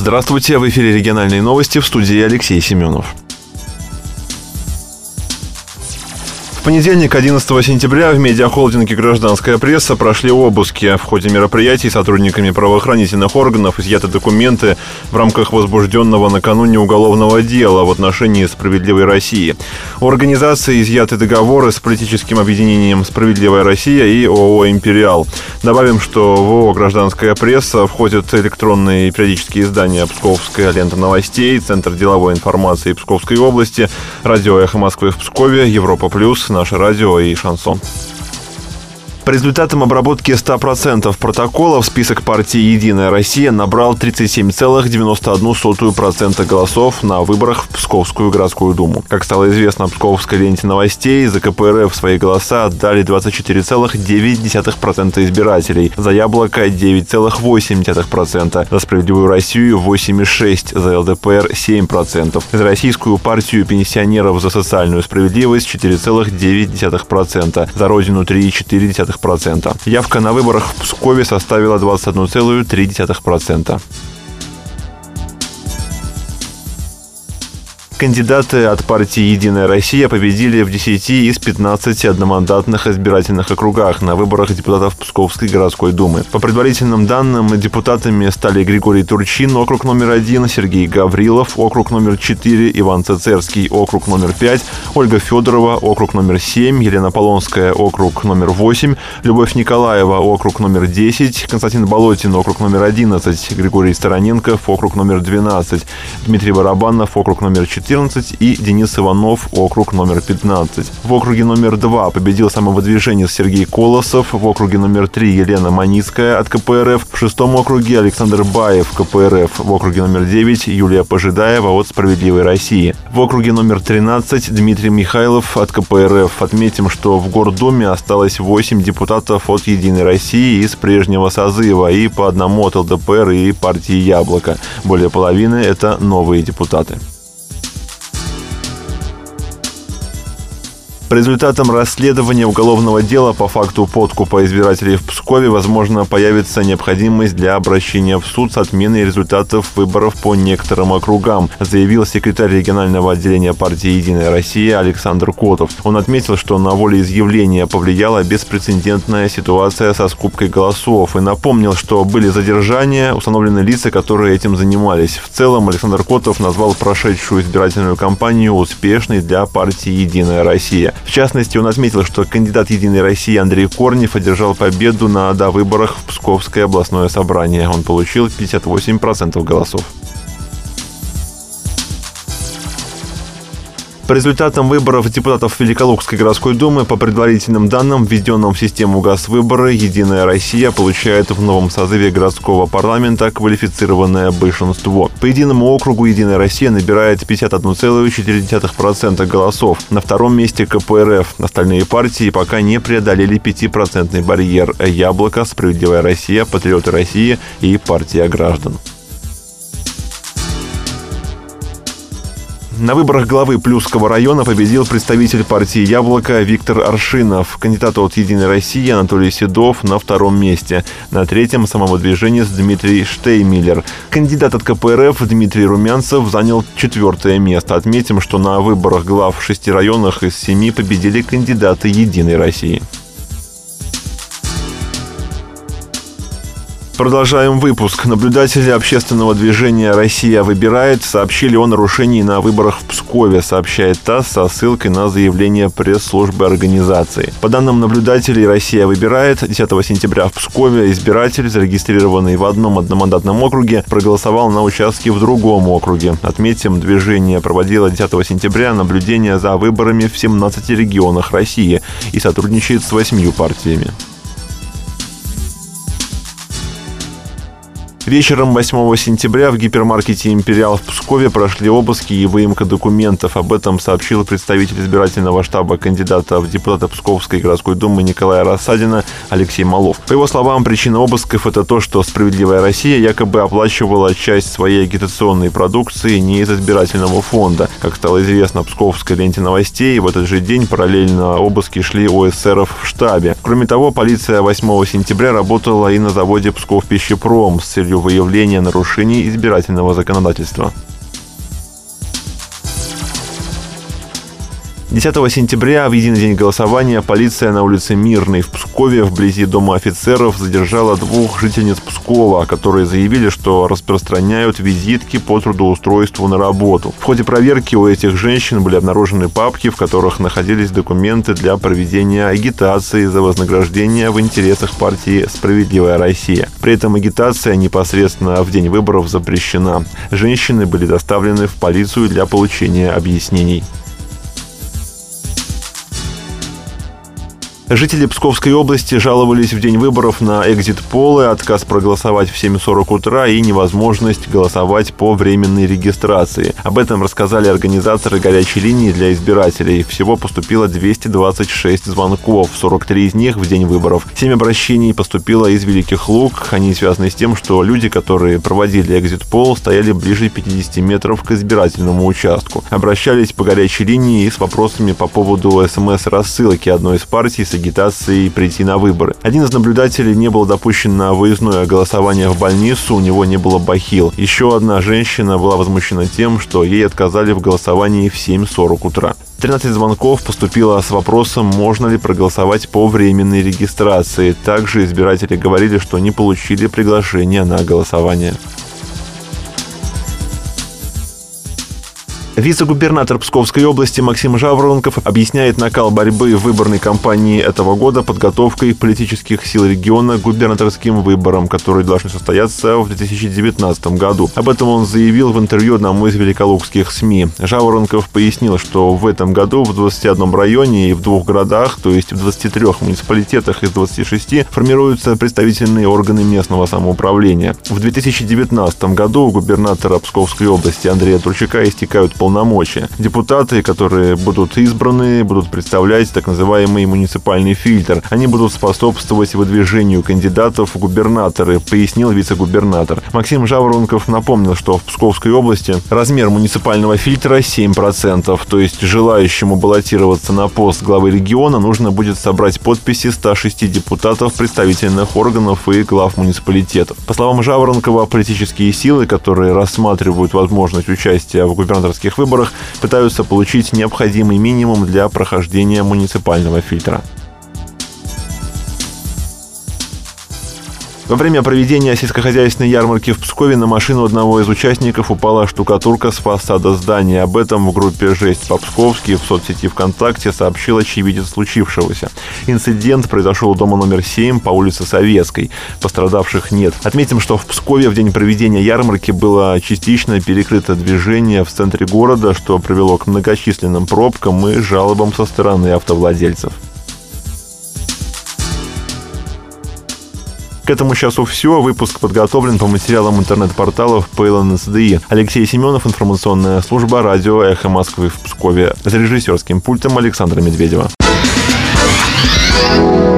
Здравствуйте, в эфире региональные новости, в студии Алексей Семенов. В понедельник, 11 сентября, в медиахолдинге «Гражданская пресса» прошли обыски. В ходе мероприятий сотрудниками правоохранительных органов изъяты документы в рамках возбужденного накануне уголовного дела в отношении «Справедливой России». У организации изъяты договоры с политическим объединением «Справедливая Россия» и ООО «Империал». Добавим, что в ООО «Гражданская пресса» входят электронные и периодические издания «Псковская лента новостей», Центр деловой информации Псковской области, радио «Эхо Москвы» в Пскове, Европа Плюс, Наше радио и Шансон. По результатам обработки 100% протоколов список партии «Единая Россия» набрал 37,91% голосов на выборах в Псковскую городскую думу. Как стало известно в Псковской ленте новостей, за КПРФ свои голоса отдали 24,9% избирателей, за «Яблоко» 9,8%, за «Справедливую Россию» 8,6%, за ЛДПР 7%, за Российскую партию пенсионеров за социальную справедливость 4,9%, за Родину 3,4%. Явка на выборах в Пскове составила 21,3%. Кандидаты от партии «Единая Россия» победили в 10 из 15 одномандатных избирательных округах на выборах депутатов Псковской городской думы. По предварительным данным, депутатами стали Григорий Турчин, округ номер 1, Сергей Гаврилов, округ номер 4, Иван Цицерский, округ номер 5, Ольга Федорова, округ номер 7, Елена Полонская, округ номер 8, Любовь Николаева, округ номер 10, Константин Болотин, округ номер 11, Григорий Стороненков, округ номер 12, Дмитрий Барабанов, округ номер 14, и Денис Иванов, округ номер 15. В округе номер 2 победил самовыдвиженец Сергей Колосов, в округе номер 3 Елена Маницкая от КПРФ, в 6-м округе Александр Баев, КПРФ, в округе номер 9 Юлия Пожидаева от «Справедливой России». В округе номер 13 Дмитрий Михайлов от КПРФ. Отметим, что в Гордуме осталось 8 депутатов от «Единой России» из прежнего созыва и по одному от ЛДПР и партии «Яблоко». Более половины – это новые депутаты. По результатам расследования уголовного дела по факту подкупа избирателей в Пскове, возможно, появится необходимость для обращения в суд с отменой результатов выборов по некоторым округам, заявил секретарь регионального отделения партии «Единая Россия» Александр Котов. Он отметил, что на волеизъявление повлияла беспрецедентная ситуация со скупкой голосов и напомнил, что были задержания, установлены лица, которые этим занимались. В целом, Александр Котов назвал прошедшую избирательную кампанию успешной для партии «Единая Россия». В частности, он отметил, что кандидат «Единой России» Андрей Корнев одержал победу на довыборах в Псковское областное собрание. Он получил 58% голосов. По результатам выборов депутатов Великолукской городской думы, по предварительным данным, введенным в систему «Газвыборы», «Единая Россия» получает в новом созыве городского парламента квалифицированное большинство. По единому округу «Единая Россия» набирает 51,4% голосов. На втором месте КПРФ. Остальные партии пока не преодолели 5% барьер. «Яблоко», «Справедливая Россия», «Патриоты России» и «Партия граждан». На выборах главы Плюсского района победил представитель партии «Яблоко» Виктор Аршинов. Кандидат от «Единой России» Анатолий Седов на втором месте. На третьем самовыдвиженец Дмитрий Штеймиллер. Кандидат от КПРФ Дмитрий Румянцев занял 4-е место. Отметим, что на выборах глав в 6 районах из 7 победили кандидаты «Единой России». Продолжаем выпуск. Наблюдатели общественного движения «Россия выбирает» сообщили о нарушении на выборах в Пскове, сообщает ТАСС со ссылкой на заявление пресс-службы организации. По данным наблюдателей «Россия выбирает», 10 сентября в Пскове избиратель, зарегистрированный в одном одномандатном округе, проголосовал на участке в другом округе. Отметим, движение проводило 10 сентября наблюдения за выборами в 17 регионах России и сотрудничает с 8 партиями. Вечером 8 сентября в гипермаркете «Империал» в Пскове прошли обыски и выемка документов. Об этом сообщил представитель избирательного штаба кандидата в депутаты Псковской городской думы Николая Рассадина Алексей Малов. По его словам, причина обысков – это то, что «Справедливая Россия» якобы оплачивала часть своей агитационной продукции не из избирательного фонда. Как стало известно в Псковской ленте новостей, в этот же день параллельно обыски шли у эсеров в штабе. Кроме того, полиция 8 сентября работала и на заводе «Псков Пищепром» с целью целью выявления нарушений избирательного законодательства. 10 сентября, в единый день голосования, полиция на улице Мирной в Пскове, вблизи Дома офицеров, задержала 2 жительниц Пскова, которые заявили, что распространяют визитки по трудоустройству на работу. В ходе проверки у этих женщин были обнаружены папки, в которых находились документы для проведения агитации за вознаграждение в интересах партии «Справедливая Россия». При этом агитация непосредственно в день выборов запрещена. Женщины были доставлены в полицию для получения объяснений. Жители Псковской области жаловались в день выборов на экзит-полы, отказ проголосовать в 7:40 утра и невозможность голосовать по временной регистрации. Об этом рассказали организаторы горячей линии для избирателей. Всего поступило 226 звонков, 43 из них в день выборов. 7 обращений поступило из Великих Луг. Они связаны с тем, что люди, которые проводили экзит-пол, стояли ближе 50 метров к избирательному участку. Обращались по горячей линии и с вопросами по поводу СМС-рассылки одной из партий с агитацией прийти на выборы. Один из наблюдателей не был допущен на выездное голосование в больницу, у него не было бахил. Еще одна женщина была возмущена тем, что ей отказали в голосовании в 7:40 утра. 13 звонков поступило с вопросом, можно ли проголосовать по временной регистрации. Также избиратели говорили, что не получили приглашения на голосование. Вице-губернатор Псковской области Максим Жаворонков объясняет накал борьбы в выборной кампании этого года подготовкой политических сил региона к губернаторским выборам, которые должны состояться в 2019 году. Об этом он заявил в интервью одному из великолукских СМИ. Жаворонков пояснил, что в этом году в 21 районе и в 2 городах, то есть в 23 муниципалитетах из 26, формируются представительные органы местного самоуправления. В 2019 году у губернатора Псковской области Андрея Турчака истекают полномочия. Депутаты, которые будут избраны, будут представлять так называемый муниципальный фильтр. Они будут способствовать выдвижению кандидатов в губернаторы, пояснил вице-губернатор. Максим Жаворонков напомнил, что в Псковской области размер муниципального фильтра 7%, то есть желающему баллотироваться на пост главы региона нужно будет собрать подписи 106 депутатов представительных органов и глав муниципалитетов. По словам Жаворонкова, политические силы, которые рассматривают возможность участия в губернаторских выборах, пытаются получить необходимый минимум для прохождения муниципального фильтра. Во время проведения сельскохозяйственной ярмарки в Пскове на машину одного из участников упала штукатурка с фасада здания. Об этом в группе «Жесть по-псковски» в соцсети ВКонтакте сообщил очевидец случившегося. Инцидент произошел у дома номер 7 по улице Советской. Пострадавших нет. Отметим, что в Пскове в день проведения ярмарки было частично перекрыто движение в центре города, что привело к многочисленным пробкам и жалобам со стороны автовладельцев. К этому часу все. Выпуск подготовлен по материалам интернет-порталов ПЛНСДИ. Алексей Семенов, информационная служба радио «Эхо Москвы» в Пскове. За режиссерским пультом Александра Медведева.